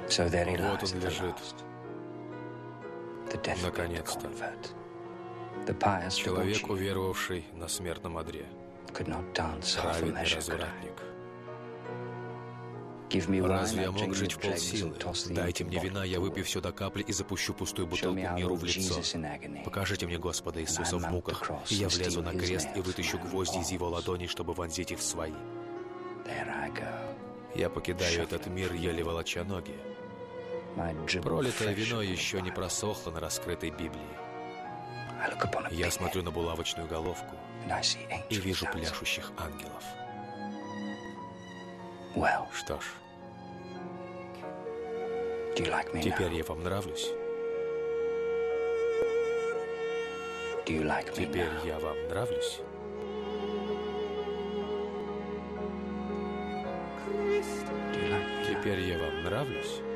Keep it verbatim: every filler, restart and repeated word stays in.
Вот он лежит. Наконец-то. Человек, уверовавший на смертном одре. Праведный развратник. Разве я мог жить в полсилы? Дайте мне вина, я выпью все до капли и запущу пустую бутылку миру в лицо. Покажите мне Господа Иисуса в муках, и я влезу на крест и вытащу гвозди из его ладоней, чтобы вонзить их в свои. Я покидаю этот мир, еле волоча ноги. Пролитое вино еще не просохло на раскрытой Библии. Я смотрю на булавочную головку и вижу пляшущих ангелов. Что ж, теперь я вам нравлюсь? Теперь я вам нравлюсь? Теперь я вам нравлюсь?